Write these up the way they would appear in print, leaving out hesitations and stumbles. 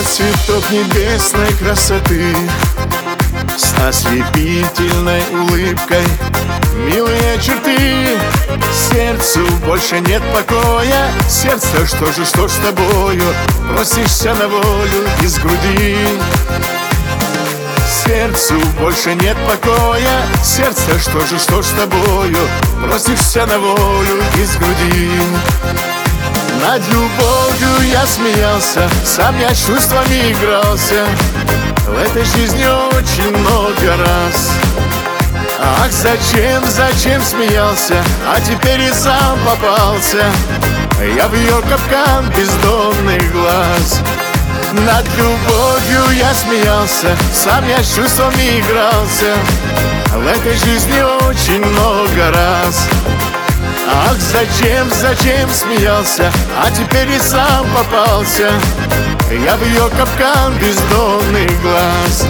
цветок небесной красоты, с ослепительной улыбкой, милые черты. Сердцу больше нет покоя. Сердце, что ж с тобою? Просишься на волю из груди. Сердцу больше нет покоя. Сердце, что ж с тобою? Просишься на волю из груди. Над любовью я смеялся, сам я чувствами игрался. В этой жизни очень много раз. Ах, зачем смеялся, а теперь и сам попался. Я в ее капкан бездонных глаз. Над любовью я смеялся, сам я с чувствами игрался. В этой жизни очень много раз. Ах, зачем смеялся, а теперь и сам попался. Я в ее капкан бездонных глаз.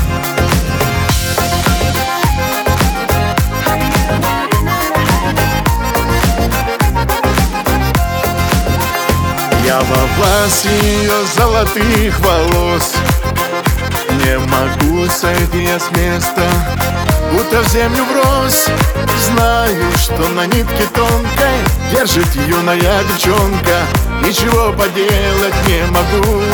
Я во власти ее золотых волос. Не могу сойти я с места, будто в землю врос. Знаю, что на нитке тонкой держит юная девчонка. Ничего поделать не могу.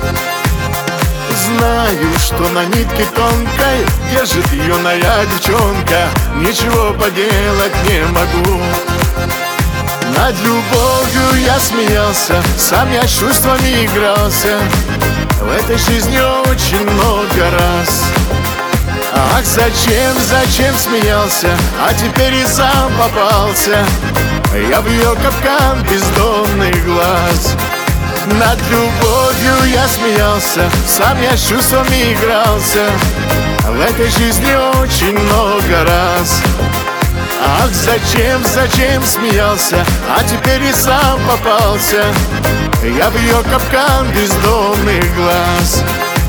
Знаю, что на нитке тонкой держит юная девчонка. Ничего поделать не могу. Над любовью я смеялся, сам я с чувствами игрался. В этой жизни очень много раз. Ах, зачем смеялся, а теперь и сам попался. Я в ее капкан бездонных глаз. Над любовью я смеялся, сам я с чувствами игрался. В этой жизни очень много раз. Ах, зачем смеялся, а теперь и сам попался. Я в ее капкан бездонных глаз.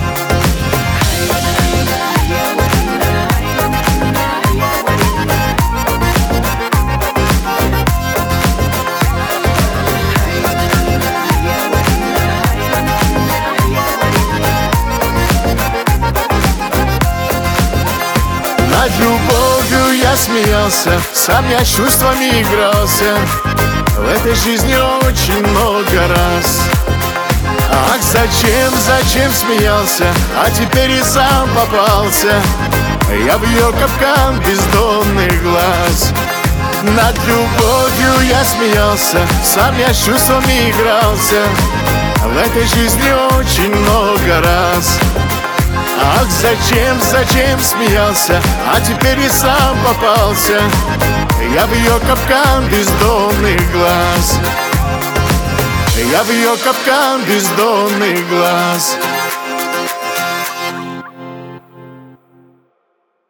Над любовью я смеялся, сам я с чувствами игрался. В этой жизни очень много раз. Ах, зачем смеялся, а теперь и сам попался. Я в ее капкан бездонных глаз. Над любовью я смеялся, сам я с чувствами игрался. В этой жизни очень много раз. Ах, зачем смеялся, а теперь и сам попался. Я в ее капкан бездонных глаз. Я в ее капкан бездонных глаз.